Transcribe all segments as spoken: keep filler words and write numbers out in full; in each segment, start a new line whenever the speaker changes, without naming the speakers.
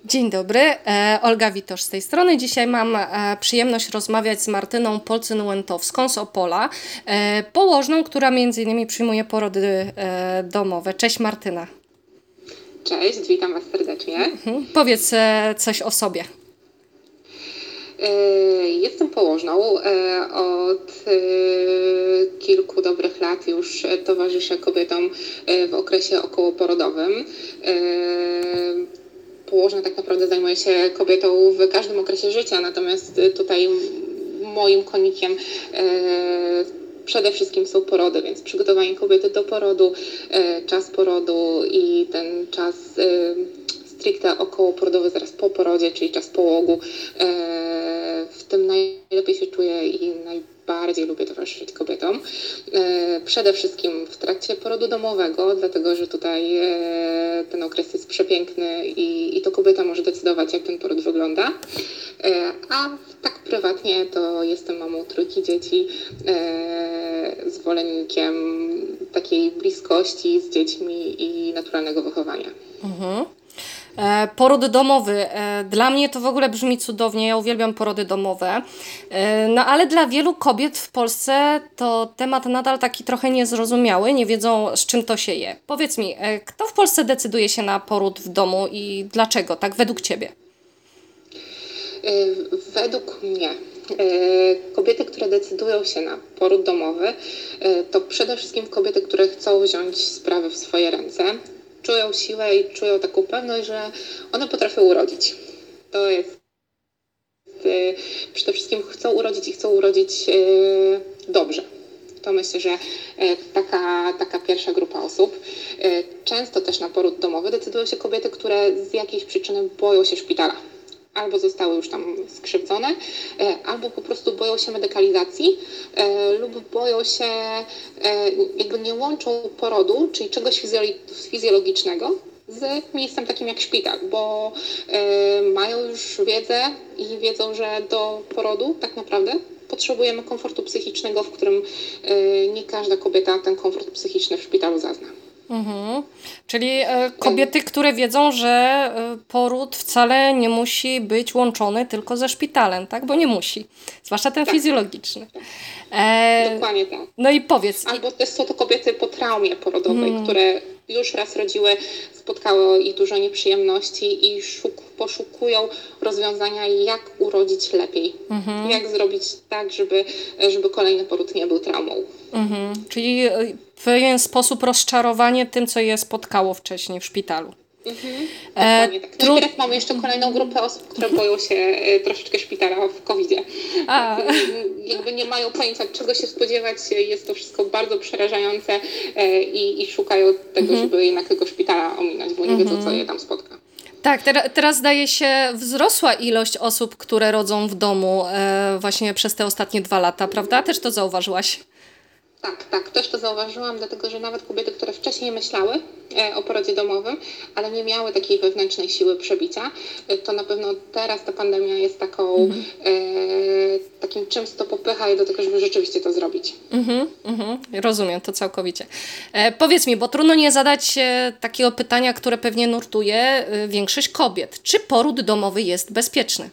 Dzień dobry, e, Olga Witosz z tej strony. Dzisiaj mam e, przyjemność rozmawiać z Martyną Polcyn-Łętowską z Opola, e, położną, która między innymi przyjmuje porody e, domowe. Cześć Martyna.
Cześć, witam Was serdecznie.
Mhm. Powiedz e, coś o sobie.
Jestem położną. Od kilku dobrych lat już towarzyszę kobietom w okresie okołoporodowym. Położna tak naprawdę zajmuje się kobietą w każdym okresie życia, natomiast tutaj moim konikiem przede wszystkim są porody, więc przygotowanie kobiety do porodu, czas porodu i ten czas stricte okołoporodowy zaraz po porodzie, czyli czas połogu. W tym najlepiej się czuję i najbardziej lubię towarzyszyć kobietom. Przede wszystkim w trakcie porodu domowego, dlatego że tutaj ten okres jest przepiękny i, i to kobieta może decydować, jak ten poród wygląda. A tak prywatnie to jestem mamą trójki dzieci, zwolennikiem takiej bliskości z dziećmi i naturalnego wychowania.
Mhm. E, Poród domowy. E, Dla mnie to w ogóle brzmi cudownie. Ja uwielbiam porody domowe. E, No ale dla wielu kobiet w Polsce to temat nadal taki trochę niezrozumiały. Nie wiedzą, z czym to się je. Powiedz mi, e, kto w Polsce decyduje się na poród w domu i dlaczego? Tak według Ciebie?
Według mnie kobiety, które decydują się na poród domowy, to przede wszystkim kobiety, które chcą wziąć sprawy w swoje ręce, czują siłę i czują taką pewność, że one potrafią urodzić. To jest przede wszystkim chcą urodzić i chcą urodzić dobrze. To myślę, że taka, taka pierwsza grupa osób. Często też na poród domowy decydują się kobiety, które z jakiejś przyczyny boją się szpitala. Albo zostały już tam skrzywdzone, albo po prostu boją się medykalizacji lub boją się, jakby nie łączą porodu, czyli czegoś fizjologicznego z miejscem takim jak szpital, bo mają już wiedzę i wiedzą, że do porodu tak naprawdę potrzebujemy komfortu psychicznego, w którym nie każda kobieta ten komfort psychiczny w szpitalu zazna.
Mhm. Czyli e, kobiety, które wiedzą, że e, poród wcale nie musi być łączony tylko ze szpitalem, tak? Bo nie musi. Zwłaszcza ten
Tak.
fizjologiczny. E,
Dokładnie tak.
no i powiedz.
Albo też są to kobiety po traumie porodowej,
Mhm.
które już raz rodziły, spotkało ich dużo nieprzyjemności i szuk- poszukują rozwiązania, jak urodzić lepiej.
Mhm.
Jak zrobić tak, żeby, żeby kolejny poród nie był traumą.
Mhm. Czyli e, w pewien sposób rozczarowanie tym, co je spotkało wcześniej w szpitalu.
Mhm.
E,
Dokładnie tak. No
tru-
i teraz mamy jeszcze kolejną grupę osób, które boją się e, troszeczkę szpitala w kowidzie.
A.
Tak, e, jakby nie mają pojęcia, czego się spodziewać. Jest to wszystko bardzo przerażające e, i, i szukają tego,
Mhm.
żeby jednak tego szpitala ominąć, bo nie wiedzą, co je tam spotka.
Tak, tera- teraz zdaje się wzrosła ilość osób, które rodzą w domu e, właśnie przez te ostatnie dwa lata, prawda? Też to zauważyłaś?
Tak, tak, też to zauważyłam, dlatego że nawet kobiety, które wcześniej myślały e, o porodzie domowym, ale nie miały takiej wewnętrznej siły przebicia, e, to na pewno teraz ta pandemia jest taką,
Mhm.
e, takim czymś, co popycha je do tego, żeby rzeczywiście to zrobić.
Mhm, mhm, rozumiem to całkowicie. E, powiedz mi, bo trudno nie zadać e, takiego pytania, które pewnie nurtuje e, większość kobiet. Czy poród domowy jest bezpieczny?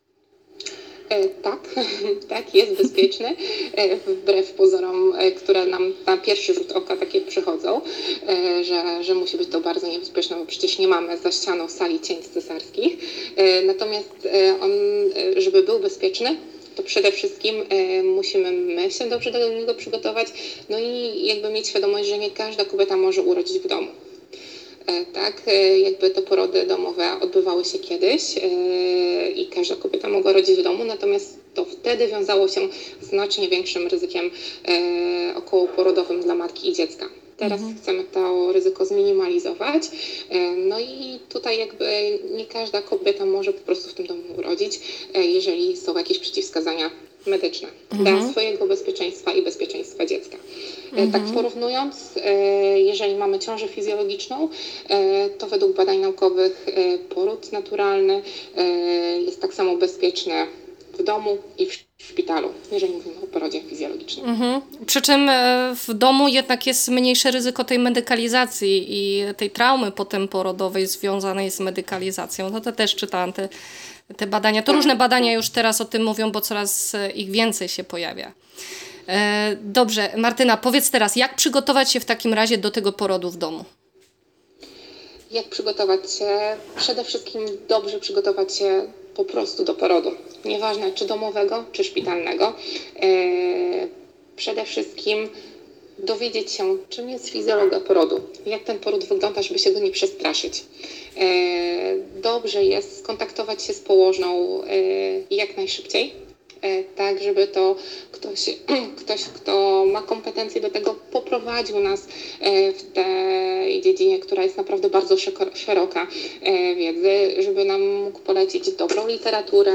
E, Tak, tak, jest bezpieczny, e, wbrew pozorom, e, które nam na pierwszy rzut oka takie przychodzą, e, że, że musi być to bardzo niebezpieczne, bo przecież nie mamy za ścianą sali cięć cesarskich. E, Natomiast e, on, e, żeby był bezpieczny, to przede wszystkim e, musimy my się dobrze do niego przygotować, no i jakby mieć świadomość, że nie każda kobieta może urodzić w domu. E, Tak, e, jakby te porody domowe odbywały się kiedyś e, i każda kobieta mogła rodzić w domu, natomiast to wtedy wiązało się z znacznie większym ryzykiem e, okołoporodowym dla matki i dziecka. Teraz chcemy to ryzyko zminimalizować, e, no i tutaj jakby nie każda kobieta może po prostu w tym domu urodzić, e, jeżeli są jakieś przeciwwskazania medyczne dla swojego bezpieczeństwa i bezpieczeństwa dziecka. E, Tak porównując, e, jeżeli mamy ciążę fizjologiczną, e, to według badań naukowych e, poród naturalny e, jest tak samo bezpieczny w domu i w szpitalu, jeżeli mówimy o porodzie fizjologicznym.
Mhm. Przy czym e, w domu jednak jest mniejsze ryzyko tej medykalizacji i tej traumy potem-porodowej związanej z medykalizacją. No to też czytałam te, te badania. To różne badania już teraz o tym mówią, bo coraz e, ich więcej się pojawia. E, dobrze, Martyna, powiedz teraz, jak przygotować się w takim razie do tego porodu w domu?
Jak przygotować się? Przede wszystkim dobrze przygotować się po prostu do porodu. Nieważne czy domowego, czy szpitalnego. Eee, przede wszystkim dowiedzieć się, czym jest fizjologia porodu. Jak ten poród wygląda, żeby się go nie przestraszyć. Eee, dobrze jest skontaktować się z położną eee, jak najszybciej. Tak, żeby to ktoś, ktoś, kto ma kompetencje do tego, poprowadził nas w tej dziedzinie, która jest naprawdę bardzo szeroka wiedzy, żeby nam mógł polecić dobrą literaturę,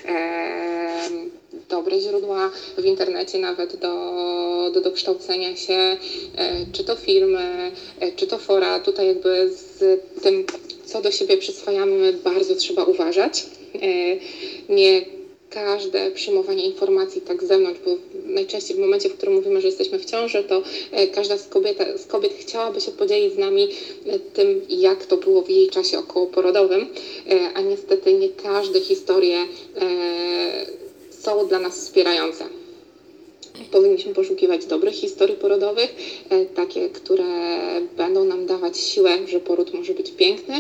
dobre źródła w internecie nawet do, do dokształcenia się, czy to filmy, czy to fora. Tutaj jakby z tym, co do siebie przyswajamy, bardzo trzeba uważać. Nie każde przyjmowanie informacji tak z zewnątrz, bo najczęściej w momencie, w którym mówimy, że jesteśmy w ciąży, to każda z kobiet, z kobiet chciałaby się podzielić z nami tym, jak to było w jej czasie okołoporodowym, a niestety nie każde historie są dla nas wspierające. Powinniśmy poszukiwać dobrych historii porodowych, takie, które będą nam dawać siłę, że poród może być piękny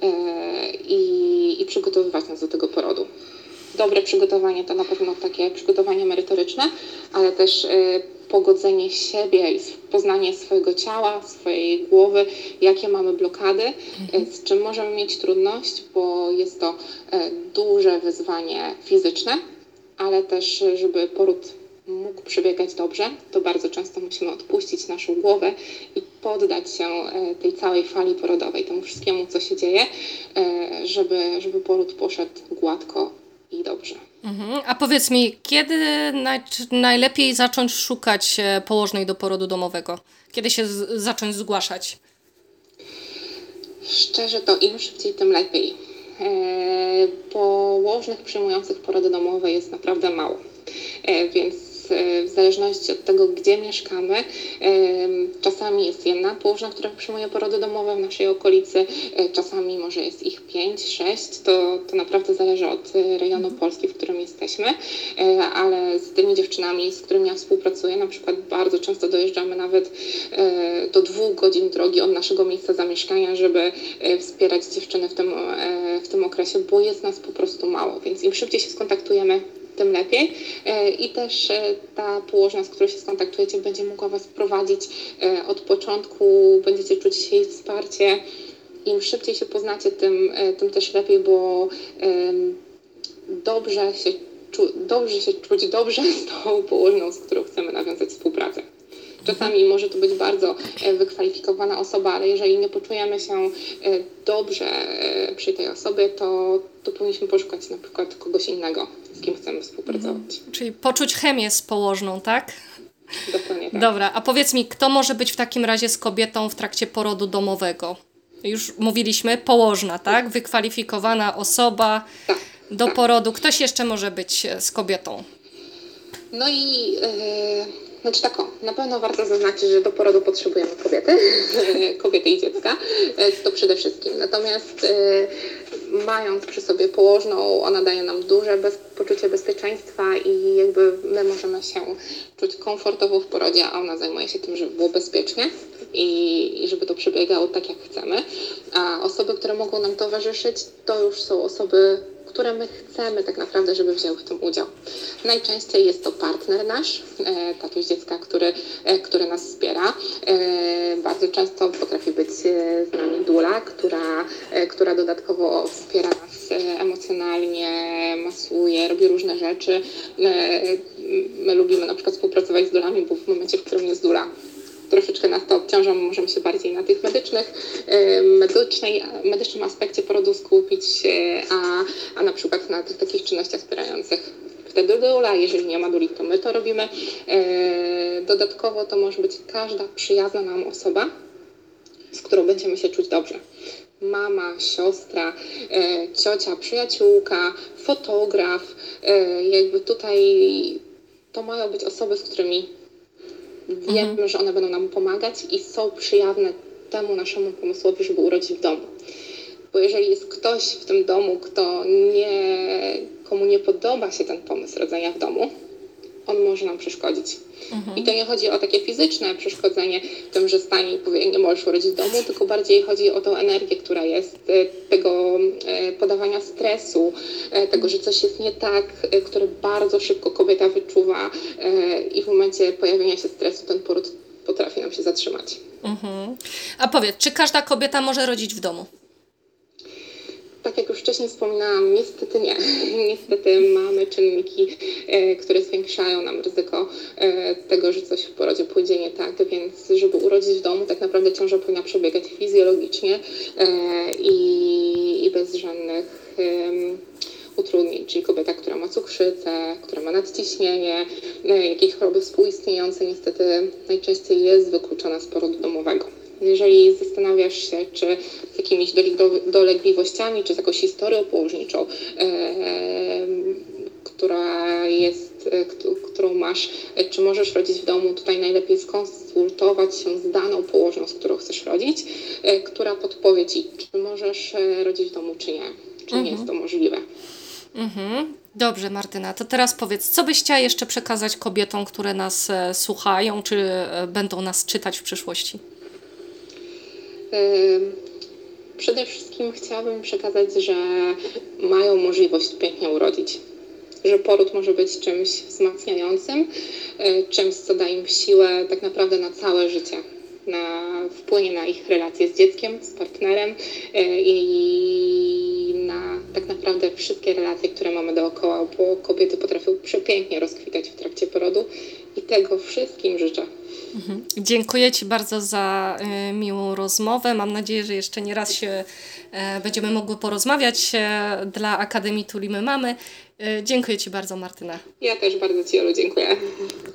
i, i przygotowywać nas do tego porodu. Dobre przygotowanie to na pewno takie przygotowanie merytoryczne, ale też y, pogodzenie siebie i poznanie swojego ciała, swojej głowy, jakie mamy blokady, mhm. y, z czym możemy mieć trudność, bo jest to y, duże wyzwanie fizyczne, ale też, y, żeby poród mógł przebiegać dobrze, to bardzo często musimy odpuścić naszą głowę i poddać się y, tej całej fali porodowej, temu wszystkiemu, co się dzieje, y, żeby, żeby poród poszedł gładko i dobrze.
Mhm. A powiedz mi, kiedy naj, najlepiej zacząć szukać położnej do porodu domowego? Kiedy się z, zacząć zgłaszać?
Szczerze to im szybciej, tym lepiej. E, położnych przyjmujących porody domowe jest naprawdę mało. E, więc w zależności od tego, gdzie mieszkamy, czasami jest jedna położna, która przyjmuje porody domowe w naszej okolicy, czasami może jest ich pięć, sześć, to, to naprawdę zależy od rejonu Polski, w którym jesteśmy, ale z tymi dziewczynami, z którymi ja współpracuję, na przykład bardzo często dojeżdżamy nawet do dwóch godzin drogi od naszego miejsca zamieszkania, żeby wspierać dziewczyny w tym, w tym okresie, bo jest nas po prostu mało, więc im szybciej się skontaktujemy, tym lepiej i też ta położna, z którą się skontaktujecie, będzie mogła Was prowadzić od początku, będziecie czuć jej wsparcie. Im szybciej się poznacie, tym, tym też lepiej, bo dobrze się, dobrze się czuć dobrze z tą położną, z którą chcemy nawiązać współpracę. Czasami może to być bardzo wykwalifikowana osoba, ale jeżeli nie poczujemy się dobrze przy tej osobie, to, to powinniśmy poszukać na przykład kogoś innego, z kim chcemy współpracować.
Mhm. Czyli poczuć chemię z położną, tak?
Dokładnie tak.
Dobra, a powiedz mi, kto może być w takim razie z kobietą w trakcie porodu domowego? Już mówiliśmy, położna, tak? Wykwalifikowana osoba
tak,
do
tak.
porodu. Ktoś jeszcze może być z kobietą?
No i... Yy... Znaczy tak, o, na pewno warto zaznaczyć, że do porodu potrzebujemy kobiety, kobiety i dziecka, to przede wszystkim. Natomiast y, mając przy sobie położną, ona daje nam duże bez, poczucie bezpieczeństwa i jakby my możemy się czuć komfortowo w porodzie, a ona zajmuje się tym, żeby było bezpiecznie i, i żeby to przebiegało tak, jak chcemy. A osoby, które mogą nam towarzyszyć, to już są osoby, które my chcemy tak naprawdę, żeby wzięły w tym udział. Najczęściej jest to partner nasz, e, tatuś dziecka, który, e, który nas wspiera. E, bardzo często potrafi być e, z nami dula, która, e, która dodatkowo wspiera nas e, emocjonalnie, masuje, robi różne rzeczy. E, my lubimy na przykład współpracować z dulami, bo w momencie, w którym jest dula, troszeczkę nas to obciąża, możemy się bardziej na tych medycznych, medycznej, medycznym aspekcie porodu skupić, a, a na przykład na tych takich czynnościach wspierających wtedy dula, jeżeli nie ma duli, to my to robimy. Dodatkowo to może być każda przyjazna nam osoba, z którą będziemy się czuć dobrze. mama, siostra, e, ciocia, przyjaciółka, fotograf. E, jakby tutaj to mają być osoby, z którymi wiemy, mhm. że one będą nam pomagać i są przyjawne temu naszemu pomysłowi, żeby urodzić w domu. Bo jeżeli jest ktoś w tym domu, kto nie, komu nie podoba się ten pomysł rodzenia w domu, on może nam przeszkodzić. Mhm. I to nie chodzi o takie fizyczne przeszkodzenie w tym, że stanie i powie, nie możesz urodzić w domu, tylko bardziej chodzi o tą energię, która jest, tego podawania stresu, tego, że coś jest nie tak, które bardzo szybko kobieta wyczuwa i w momencie pojawienia się stresu ten poród potrafi nam się zatrzymać.
Mhm. A powiedz, czy każda kobieta może rodzić w domu?
Tak jak już wcześniej wspominałam, niestety nie. Niestety mamy czynniki, e, które zwiększają nam ryzyko e, tego, że coś w porodzie pójdzie nie tak, więc żeby urodzić w domu, tak naprawdę ciąża powinna przebiegać fizjologicznie e, i, i bez żadnych e, utrudnień, czyli kobieta, która ma cukrzycę, która ma nadciśnienie, e, jakieś choroby współistniejące, niestety najczęściej jest wykluczona z porodu domowego. Jeżeli zastanawiasz się, czy z jakimiś dolegliwościami, czy z jakąś historią położniczą, e, która jest, e, którą masz, e, czy możesz rodzić w domu, tutaj najlepiej skonsultować się z daną położną, z którą chcesz rodzić, e, która podpowie Ci, czy możesz e, rodzić w domu, czy nie, czy mhm. nie jest to możliwe.
Mhm. Dobrze, Martyna, to teraz powiedz, co byś chciała jeszcze przekazać kobietom, które nas e, słuchają, czy e, będą nas czytać w przyszłości?
Przede wszystkim chciałabym przekazać, że mają możliwość pięknie urodzić, że poród może być czymś wzmacniającym, czymś, co da im siłę tak naprawdę na całe życie, na, wpłynie na ich relacje z dzieckiem, z partnerem i na tak naprawdę wszystkie relacje, które mamy dookoła, bo kobiety potrafią przepięknie rozkwitać w trakcie porodu i tego wszystkim życzę.
Mhm. Dziękuję Ci bardzo za y, miłą rozmowę. Mam nadzieję, że jeszcze nie raz się y, będziemy mogły porozmawiać y, dla Akademii Tulimy Mamy. Y, dziękuję Ci bardzo, Martyna.
Ja też bardzo Ci, Olu, dziękuję.